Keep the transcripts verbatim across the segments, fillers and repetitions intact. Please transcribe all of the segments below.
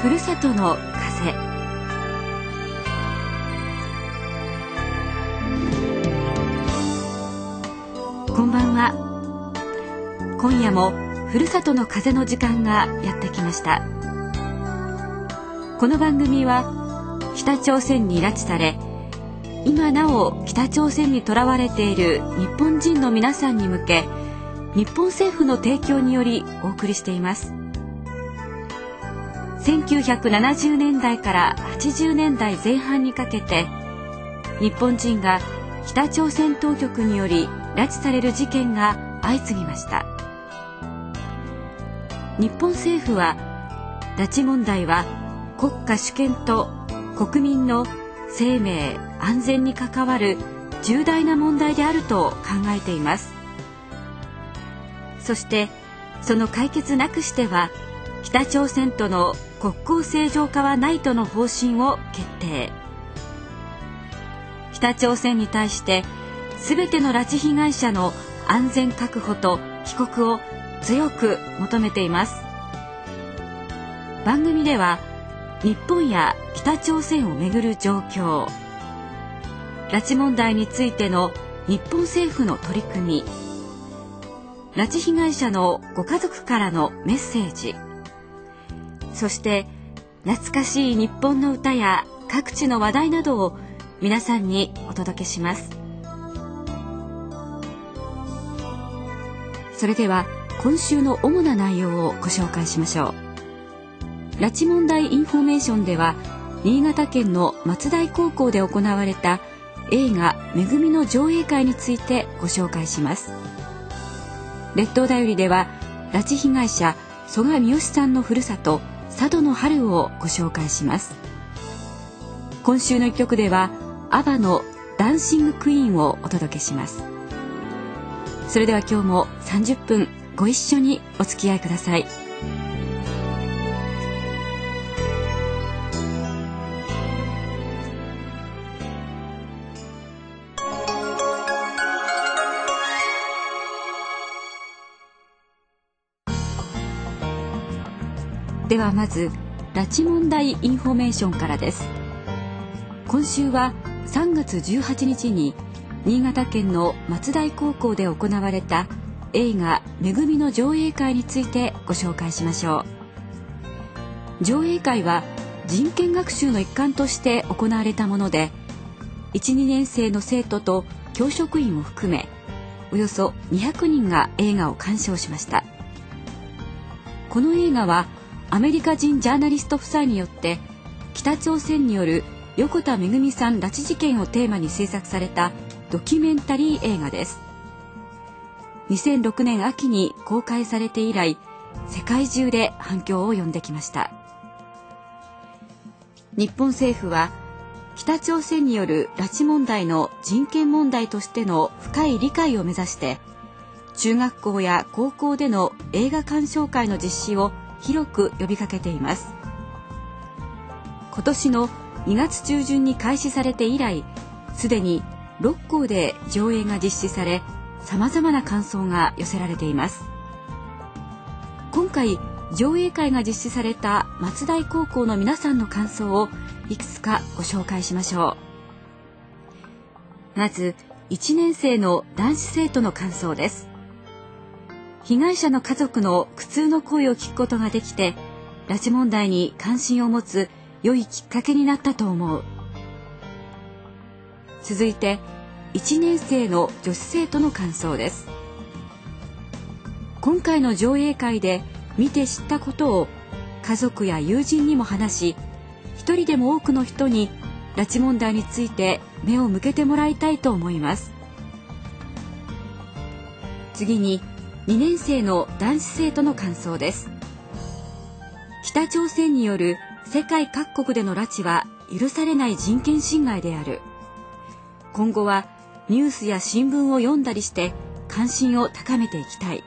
ふるさとの風。こんばんは。今夜もふるさとの風の時間がやってきました。この番組は北朝鮮に拉致され、今なお北朝鮮にとらわれている日本人の皆さんに向け、日本政府の提供によりお送りしています。せんきゅうひゃくななじゅうねんだいからはちじゅうねんだいぜん半にかけて、日本人が北朝鮮当局により拉致される事件が相次ぎました。日本政府は、拉致問題は国家主権と国民の生命安全に関わる重大な問題であると考えています。そしてその解決なくしては北朝鮮との国交正常化はないとの方針を決定。北朝鮮に対して全ての拉致被害者の安全確保と帰国を強く求めています。番組では日本や北朝鮮をめぐる状況、拉致問題についての日本政府の取り組み、拉致被害者のご家族からのメッセージ、そして懐かしい日本の歌や各地の話題などを皆さんにお届けします。それでは今週の主な内容をご紹介しましょう。拉致問題インフォメーションでは、新潟県の松代高校で行われた映画「めぐみ」の上映会についてご紹介します。列島だよりでは、拉致被害者曽我ミヨシさんのふるさと佐渡の春をご紹介します。今週の一曲ではアバのダンシングクイーンをお届けします。それでは今日もさんじゅっぷんご一緒にお付き合いください。ではまず拉致問題インフォメーションからです。今週はさんがつじゅうはちにちに新潟県の松代高校で行われた映画「めぐみ」の上映会についてご紹介しましょう。上映会は人権学習の一環として行われたもので、いち、にねんせいの生徒と教職員を含めおよそにひゃくにんが映画を鑑賞しました。この映画はアメリカ人ジャーナリスト夫妻によって北朝鮮による横田めぐみさん拉致事件をテーマに制作されたドキュメンタリー映画です。にせんろくねん秋に公開されて以来、世界中で反響を呼んできました。日本政府は北朝鮮による拉致問題の人権問題としての深い理解を目指して、中学校や高校での映画鑑賞会の実施を広く呼びかけています。今年のにがつちゅうじゅんに開始されて以来、すでにろっこうで上映が実施され、様々な感想が寄せられています。今回上映会が実施された松代高校の皆さんの感想をいくつかご紹介しましょう。まずいちねんせいの男子生徒の感想です。被害者の家族の苦痛の声を聞くことができて、拉致問題に関心を持つ良いきっかけになったと思う。続いていちねんせいの女子生徒の感想です。今回の上映会で見て知ったことを家族や友人にも話し、一人でも多くの人に拉致問題について目を向けてもらいたいと思います。次ににねんせいの男子生徒の感想です。北朝鮮による世界各国での拉致は許されない人権侵害である。今後はニュースや新聞を読んだりして関心を高めていきたい。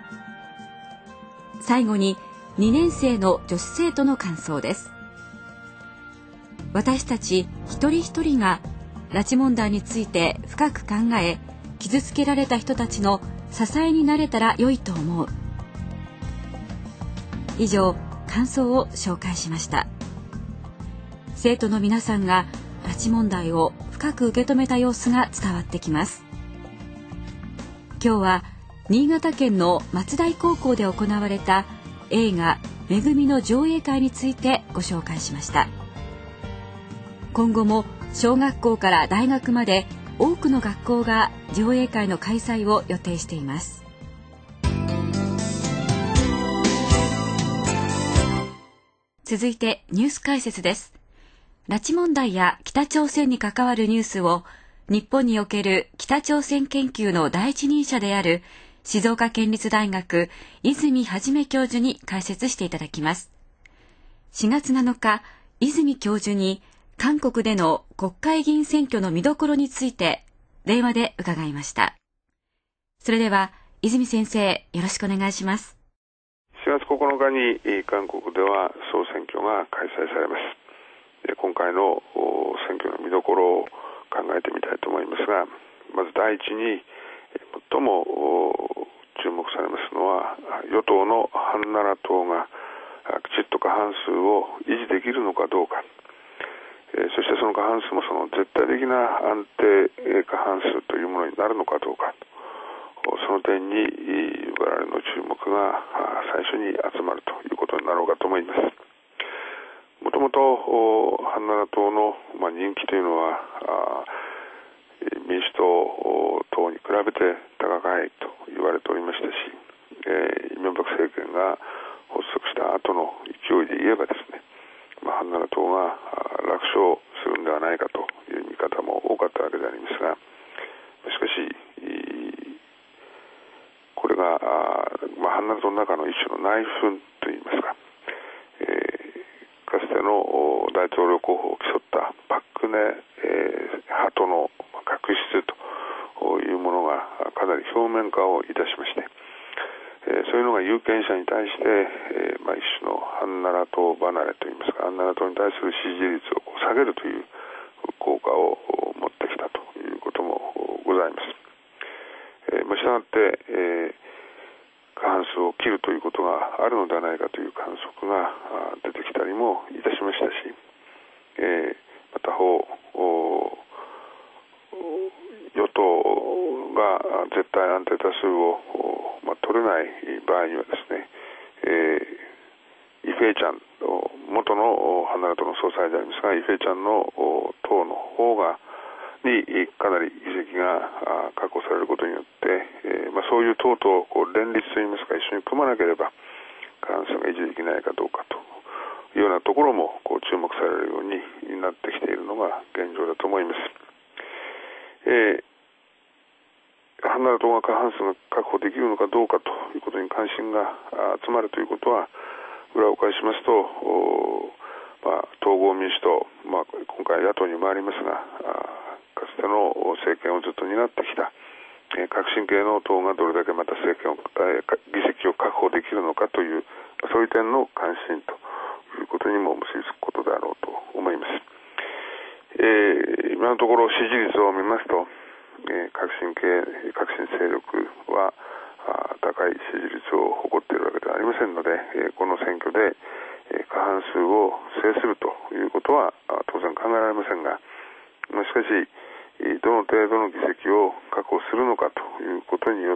最後ににねんせいの女子生徒の感想です。私たち一人一人が拉致問題について深く考え、傷つけられた人たちの支えになれたら良いと思う。以上、 感想を紹介しました。生徒の皆さんが拉致問題を深く受け止めた様子が伝わってきます。今日は新潟県の松代高校で行われた映画めぐみの上映会についてご紹介しました。今後も小学校から大学まで多くの学校が上映会の開催を予定しています。続いてニュース解説です。拉致問題や北朝鮮に関わるニュースを日本における北朝鮮研究の第一人者である静岡県立大学泉元教授に解説していただきます。しがつなのか、泉教授に韓国での国会議員選挙の見どころについて電話で伺いました。それでは泉先生、よろしくお願いします。 しがつここのかに韓国では総選挙が開催されます。今回の選挙の見どころを考えてみたいと思いますが、まず第一に最も注目されますのは、与党のハンナラ党がきちっと過半数を維持できるのかどうか、そしてその過半数もその絶対的な安定過半数というものになるのかどうか、その点に我々の注目が最初に集まるということになろうかと思います。もともとハンナラ党の人気というのは民主党等に比べて高いと言われておりましたし、イ・ミョンバク政権が発足した後の勢いで言えばですね、ハンナラ党が楽勝するんではないかという見方も多かったわけでありますが、しかしこれが、まあ、ハンナラ党の中の一種の内紛といいますか、えー、かつての大統領候補を競ったパク・クネ、えー、派との確執というものがかなり表面化をいたしまして、えー、そういうのが有権者に対して、えーまあ、一種のハンナラ党離れといいますか、ハンナラ党に対する支持率を下げるという効果を持ってきたということもございます。えーまあ、したがって、えー、過半数を切るということがあるのではないかという観測が出てきたりもいたしましたし、えー、また方与党が絶対安定多数を、まあ、取れない場合にはですね、えー、イ・フェイチャン元のハンナラ党の総裁でありますが、イ・フェイチャンの党の方がにかなり議席が確保されることによって、えーまあ、そういう党とこう連立といいますか、一緒に組まなければ過半数が維持できないかどうかというようなところもこう注目されるようになってきているのが現状だと思います。えー、ハンナラ党が過半数が確保できるのかどうかということに関心が集まるということは、裏を返しますと、まあ、統合民主党、まあ、今回野党に回りますが、かつての政権をずっと担ってきた、えー、革新系の党がどれだけまた政権を、えー、議席を確保できるのかという、そういう点の関心ということにも結びつくことであろうと思います。えー、今のところ支持率を見ますと、えー、革新系、革新勢力は高い支持率を誇っているわけではありませんので、えー、この選挙で、えー、過半数を制するということは当然考えられませんが、しかしどの程度の議席を確保するのかということによって、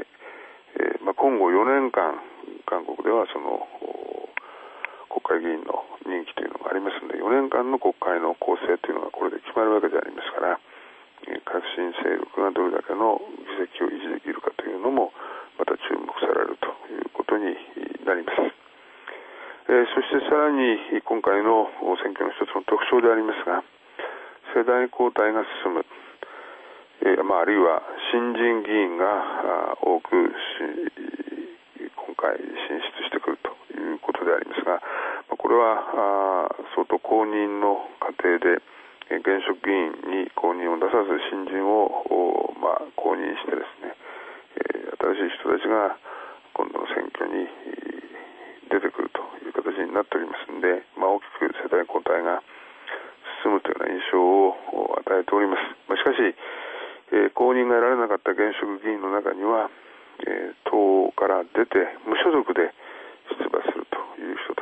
えーまあ、今後よねんかん韓国ではその国会議員の任期というのがありますので、よねんかんの国会の構成というのがこれで決まるわけでありますから、えー、革新勢力がどれだけの議席を維持できるかというのもまた注目されるということになります。えー、そしてさらに今回の選挙の一つの特徴でありますが、世代交代が進む、えーまあ、あるいは新人議員が多く今回進出してくるということでありますが、これは相当公認の過程で現職議員に公認を出さず新人を、まあ、公認してですね、新しい人たちが今度の選挙に出てくるという形になっておりますので、まあ、大きく世代交代が進むというような印象を与えております。しかし、えー、公認が得られなかった現職議員の中には、えー、党から出て無所属で出馬するという人たちも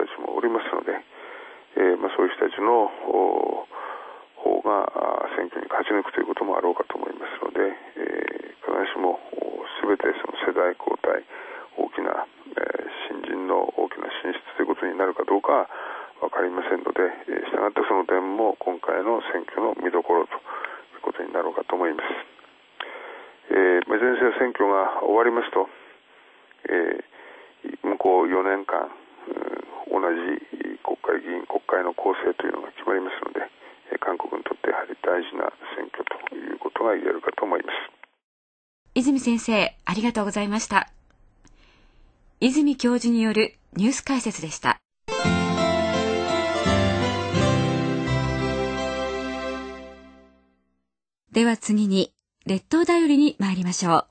りますので、えーまあ、そういう人たちの方が選挙に勝ち抜くということもあろうかと思いますので、えー、必ずしも全てその世代交代、大きな、えー、新人の大きな進出ということになるかどうかは分かりませんので、えー、したがってその点も今回の選挙の見どころということになろうかと思います。えー、いずれにせよ選挙が終わりますと、えー、向こうよねんかん、うん、同じ国会議員、国会の構成というのが決まりますので、韓国にとってやはり大事な選挙ということが言えるかと思います。 泉先生、ありがとうございました。泉教授によるニュース解説でした。では次に、列島だよりに参りましょう。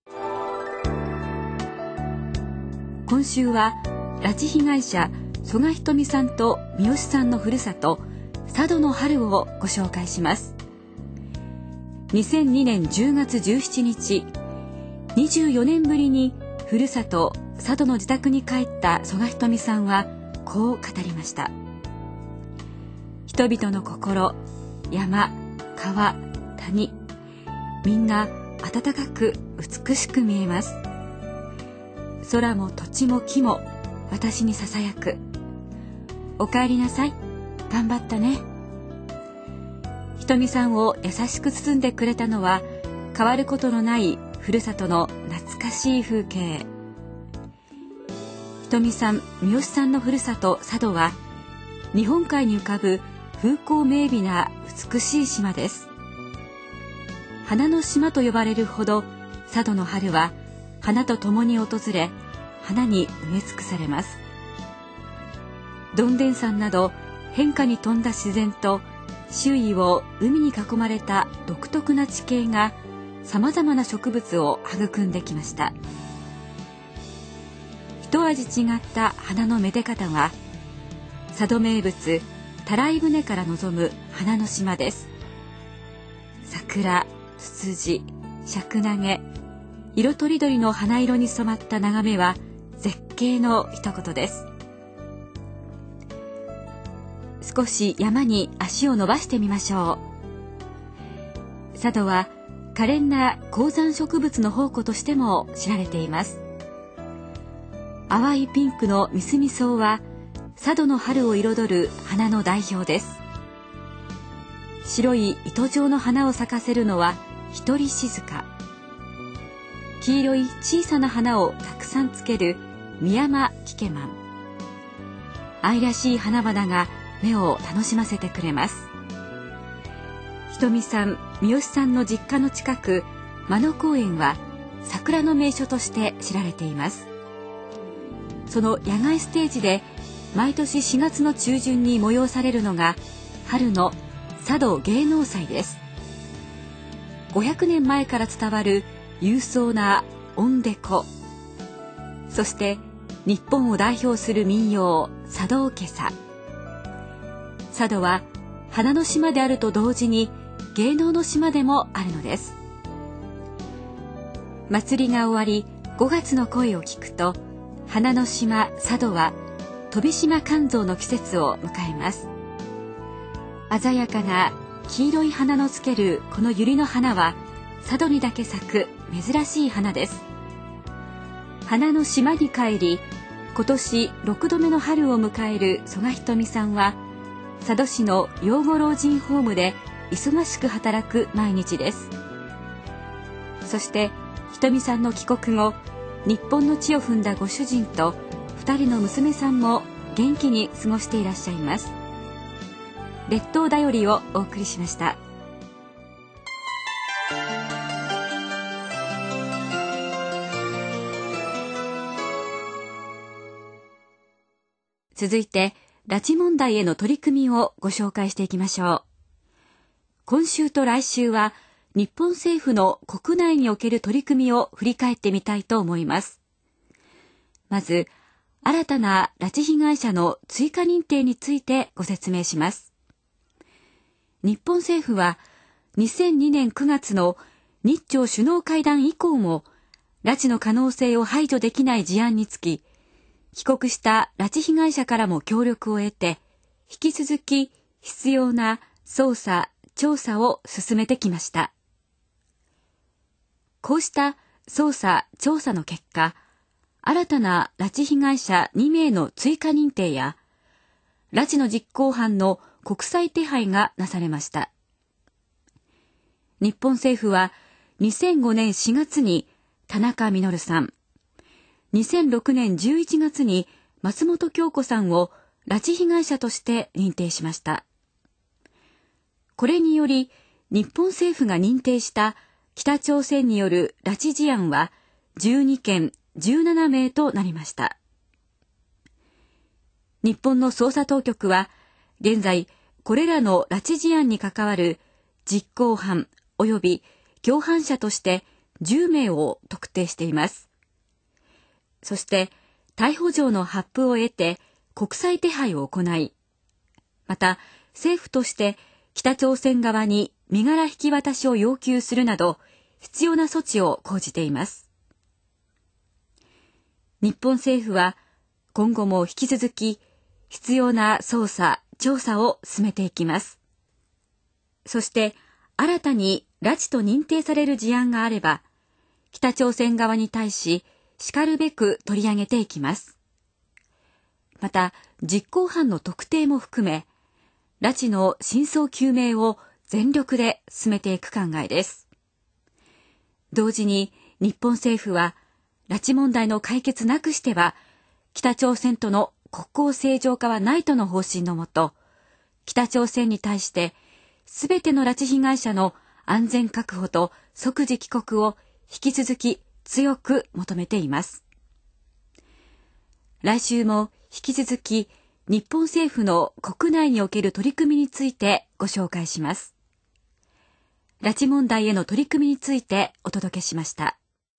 今週は、拉致被害者、曽我ひとみさんと三好さんのふるさと、佐渡の春をご紹介します。にせんにねんじゅうがつじゅうしちにち、にじゅうよねんぶりにふるさと佐渡の自宅に帰った曽我ひとみさんはこう語りました。人々の心、山、川、谷、みんな温かく美しく見えます。空も土地も木も私にささやく。お帰りなさい。頑張ったね。ひとみさんを優しく包んでくれたのは変わることのないふるさとの懐かしい風景。ひとみさん、三好さんのふるさと佐渡は日本海に浮かぶ風光明媚な美しい島です。花の島と呼ばれるほど佐渡の春は花とともに訪れ、花に埋め尽くされます。どんでん山など変化に富んだ自然と周囲を海に囲まれた独特な地形がさまざまな植物を育んできました。一味違った花のめで方は佐渡名物たらい舟から望む花の島です。桜、ツツジ、シャクナゲ、色とりどりの花色に染まった眺めは絶景の一言です。少し山に足を伸ばしてみましょう。佐渡は可憐な高山植物の宝庫としても知られています。淡いピンクのミスミソウは佐渡の春を彩る花の代表です。白い糸状の花を咲かせるのは一人静か。黄色い小さな花をたくさんつけるミヤマキケマン。愛らしい花々が目を楽しませてくれます。ひとみさん、三好さんの実家の近く、真野公園は桜の名所として知られています。その野外ステージで毎年しがつの中旬に催されるのが春の佐渡芸能祭です。ごひゃくねんまえから伝わる勇壮な音デコ、そして日本を代表する民謡佐渡おけさ。佐渡は花の島であると同時に芸能の島でもあるのです。祭りが終わりごがつの声を聞くと、花の島佐渡は飛島観像の季節を迎えます。鮮やかな黄色い花のつけるこの百合の花は佐渡にだけ咲く珍しい花です。花の島に帰り、今年ろくどめの春を迎える曽我ひとみさんは佐渡市の養護老人ホームで忙しく働く毎日です。そしてひとみさんの帰国後、日本の地を踏んだご主人とふたりの娘さんも元気に過ごしていらっしゃいます。列島だよりをお送りしました。続いて、拉致問題への取り組みをご紹介していきましょう。今週と来週は、日本政府の国内における取り組みを振り返ってみたいと思います。まず、新たな拉致被害者の追加認定についてご説明します。日本政府は、にせんにねんくがつの日朝首脳会談以降も、拉致の可能性を排除できない事案につき、 帰国した拉致被害者からも協力を得て、引き続き必要な捜査・調査を進めてきました。こうした捜査・調査の結果、新たな拉致被害者にめいの追加認定や、拉致の実行犯の国際手配がなされました。日本政府はにせんごねんしがつに田中実さん、にせんろくねんじゅういちがつに松本京子さんを拉致被害者として認定しました。これにより、日本政府が認定した北朝鮮による拉致事案はじゅうにけんじゅうななめいとなりました。日本の捜査当局は、現在、これらの拉致事案に関わる実行犯及び共犯者としてじゅうめいを特定しています。そして、逮捕状の発布を得て国際手配を行い、また政府として北朝鮮側に身柄引き渡しを要求するなど必要な措置を講じています。日本政府は今後も引き続き必要な捜査・調査を進めていきます。そして新たに拉致と認定される事案があれば、北朝鮮側に対ししかるべく取り上げていきます。また実行犯の特定も含め、拉致の真相究明を全力で進めていく考えです。同時に日本政府は、拉致問題の解決なくしては、北朝鮮との国交正常化はないとの方針のもと、北朝鮮に対して、すべての拉致被害者の安全確保と即時帰国を引き続き強く求めています。来週も引き続き、日本政府の国内における取り組みについてご紹介します。拉致問題への取り組みについてお届けしました。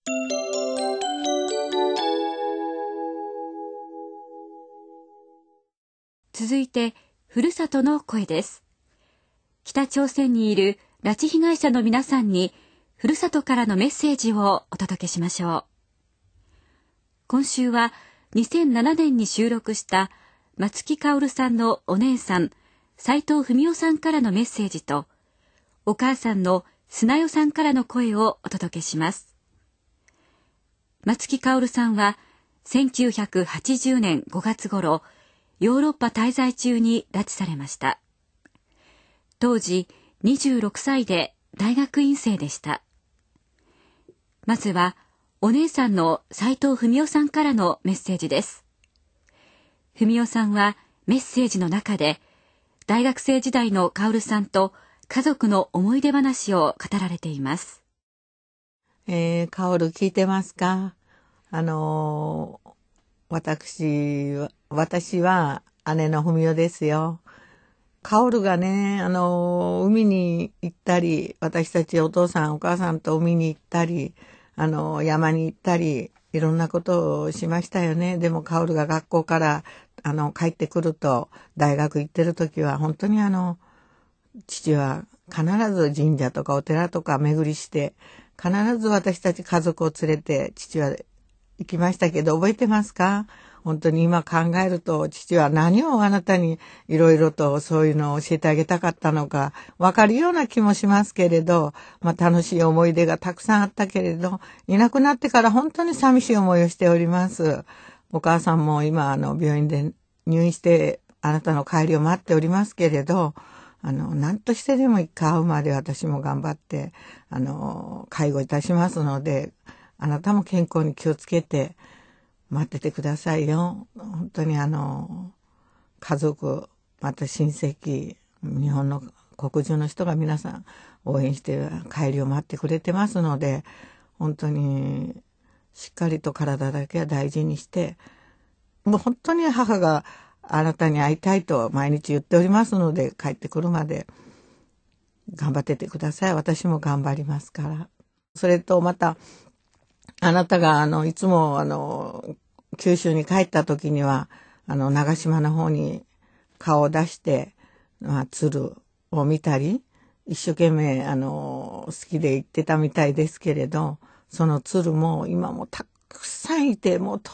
続いて、ふるさとの声です。北朝鮮にいる拉致被害者の皆さんに、ふるさとからのメッセージをお届けしましょう。今週はにせんななねんに収録した松木薫さんのお姉さん、斉藤文夫さんからのメッセージと、お母さんの砂代さんからの声をお届けします。松木薫さんはせんきゅうひゃくはちじゅうねんごがつ頃、ヨーロッパ滞在中に拉致されました。当時にじゅうろくさいで大学院生でした。まずはお姉さんの斉藤文夫さんからのメッセージです。文夫さんはメッセージの中で、大学生時代の薫さんと家族の思い出話を語られています。 えー、薫聞いてますか？あのー、私は、私は姉の文夫ですよ。薫がね、あのー、海に行ったり、私たちお父さんお母さんと海に行ったり、あのー、山に行ったり、いろんなことをしましたよね。でも薫が学校からあの帰ってくると、大学行ってる時は本当にあの父は必ず神社とかお寺とか巡りして、必ず私たち家族を連れて父は行きましたけど、覚えてますか？本当に今考えると、父は何をあなたにいろいろとそういうのを教えてあげたかったのかわかるような気もしますけれど、まあ楽しい思い出がたくさんあったけれど、いなくなってから本当に寂しい思いをしております。お母さんも今あの病院で入院してあなたの帰りを待っておりますけれど、あの何としてでも一回会うまで私も頑張ってあの介護いたしますので、あなたも健康に気をつけて待っててくださいよ。本当にあの家族、また親戚、日本の国中の人が皆さん応援して帰りを待ってくれてますので、本当にしっかりと体だけは大事にして、もう本当に母があなたに会いたいと毎日言っておりますので、帰ってくるまで頑張っててください。私も頑張りますから。それとまたあなたがあのいつもあの九州に帰った時にはあの長島の方に顔を出して、まあ、鶴を見たり一生懸命あの好きで行ってたみたいですけれど、その鶴も今もたくさんいて、もうとっ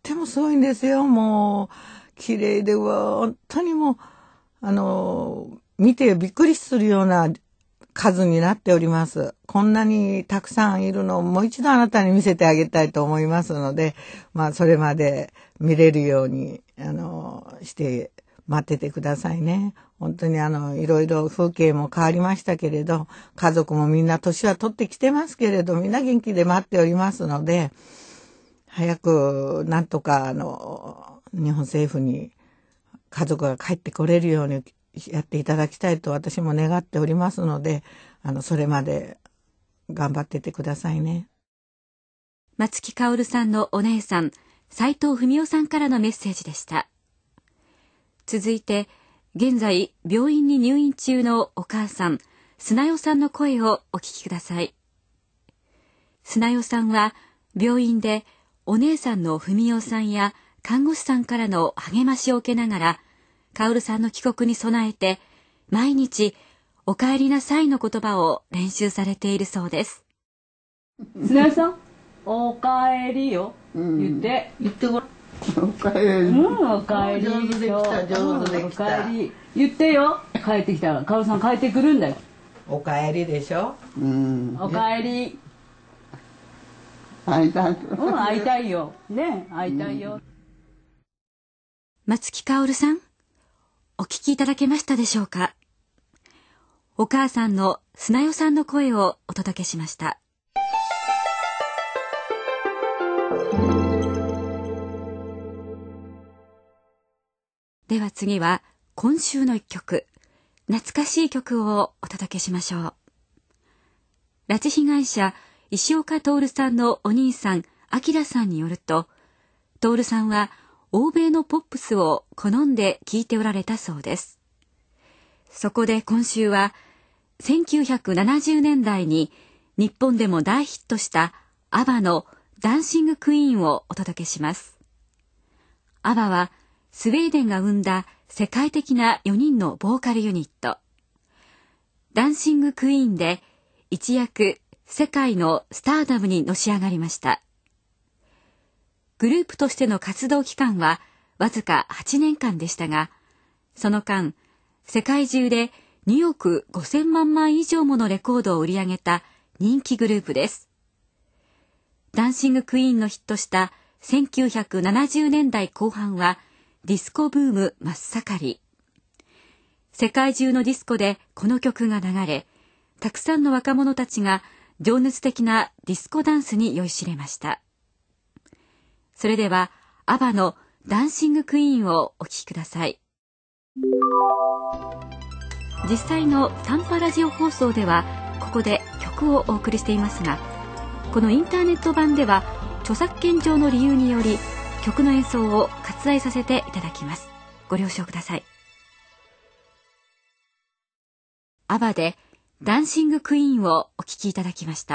ってもすごいんですよ。もう綺麗で、は本当にもうあの見てびっくりするような数になっております。こんなにたくさんいるのをもう一度あなたに見せてあげたいと思いますので、まあそれまで見れるようにあのして待っててくださいね。本当にあのいろいろ風景も変わりましたけれど、家族もみんな年は取ってきてますけれど、みんな元気で待っておりますので、早くなんとかあの日本政府に家族が帰ってこれるようにやっていただきたいと私も願っておりますので、あのそれまで頑張っててくださいね。 松木薫さんのお姉さん、斉藤文夫さんからのメッセージでした。続いて、現在病院に入院中のお母さん、砂代さんの声をお聞きください。砂代さんは病院でお姉さんの文夫さんや看護師さんからの励ましを受けながら、薫さんの帰国に備えて、毎日、お帰りなさいの言葉を練習されているそうです。砂代さん、お帰りよ、うん、言って。 言ってごらん。お帰り。 うん、お帰り。 上手できた、上手できた。 お帰り。言ってよ。帰ってきたら、薫さん帰ってくるんだよ。 お帰りでしょ。 うん。お帰り。 会いたい。 うん、会いたいよ。ね、会いたいよ。うん、松木薫さん、お聞きいただけましたでしょうか。お母さんの砂代さんの声をお届けしました。では次は今週の一曲、懐かしい曲をお届けしましょう。拉致被害者石岡徹さんのお兄さん明さんによると、徹さんは欧米のポップスを好んで聴いておられたそうです。そこで今週はせんきゅうひゃくななじゅうねんだいに日本でも大ヒットしたアバのダンシングクイーンをお届けします。アバはスウェーデンが生んだ世界的なよにんのボーカルユニット。ダンシングクイーンで一躍世界のスターダムにのし上がりました。グループとしての活動期間はわずかはちねんかんでしたが、その間、世界中でにおくごせんまんまい以上ものレコードを売り上げた人気グループです。ダンシングクイーンのヒットしたせんきゅうひゃくななじゅうねんだいこう半はディスコブーム真っ盛り。世界中のディスコでこの曲が流れ、たくさんの若者たちが情熱的なディスコダンスに酔いしれました。それではアバのダンシングクイーンをお聴きください。実際の短波ラジオ放送ではここで曲をお送りしていますが、このインターネット版では著作権上の理由により曲の演奏を割愛させていただきます。ご了承ください。アバでダンシングクイーンをお聴きいただきました。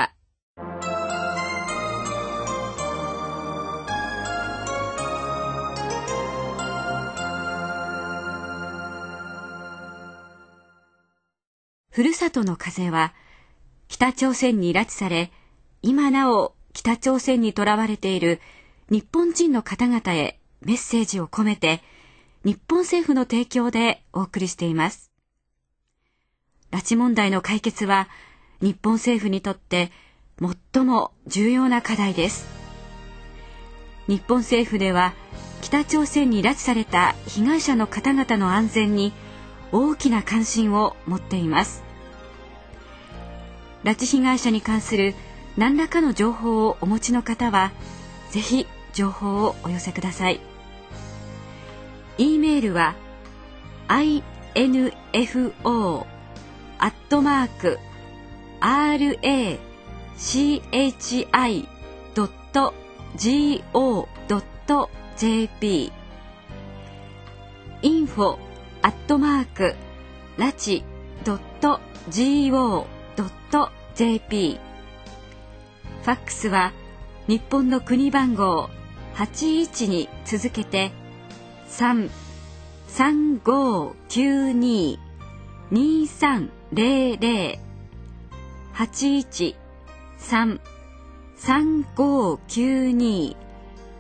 ふるさとの風は北朝鮮に拉致され、今なお北朝鮮に囚われている日本人の方々へメッセージを込めて、日本政府の提供でお送りしています。拉致問題の解決は日本政府にとって最も重要な課題です。日本政府では北朝鮮に拉致された被害者の方々の安全に大きな関心を持っています。拉致被害者に関する何らかの情報をお持ちの方は、ぜひ情報をお寄せください。E メールは アイエヌエフオー アットマーク アールエーシーエイチアイ ドット ジーオー ドット ジェーピー インフォ アットマーク ラチ ドット ジーオー ドット ジェーピー。 ファックスは日本の国番号はちいちに続けてさん さんごきゅうに にさんゼロゼロ はちいち さん さんごきゅうに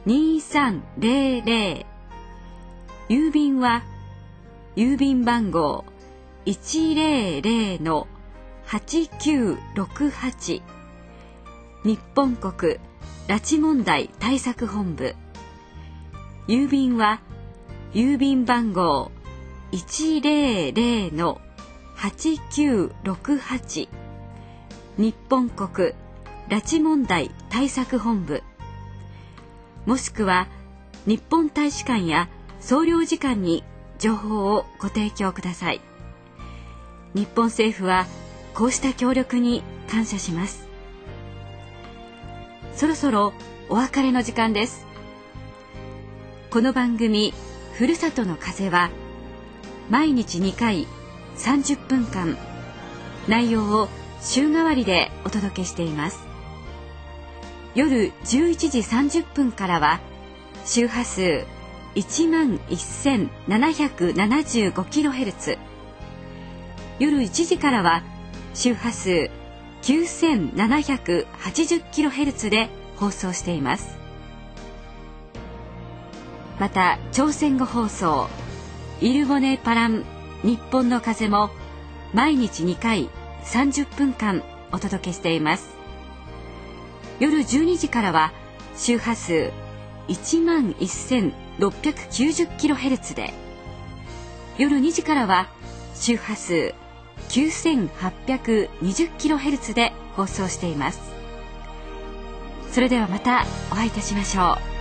にさんぜろぜろ、郵便は郵便番号 いちぜろぜろ はちきゅうろくはち 日本国拉致問題対策本部。郵便は郵便番号 いちぜろぜろ はちきゅうろくはち 日本国拉致問題対策本部、もしくは日本大使館や総領事館に情報をご提供ください。日本政府はこうした協力に感謝します。そろそろお別れの時間です。この番組ふるさとの風は毎日にかいさんじゅっぷんかん、内容を週替わりでお届けしています。夜じゅういちじさんじゅっぷんからは周波数 いちまんせんななひゃくななじゅうごキロヘルツ、夜いちじからは周波数 きゅうせんななひゃくはちじゅうキロヘルツ で放送しています。また朝鮮語放送イルボネパラン日本の風も毎日にかいさんじゅっぷんかんお届けしています。夜じゅうにじからは周波数 いちまんせんろっぴゃくきゅうじゅうキロヘルツ で、夜にじからは周波数 きゅうせんはっぴゃくにじゅうキロヘルツ で放送しています。それではまたお会いいたしましょう。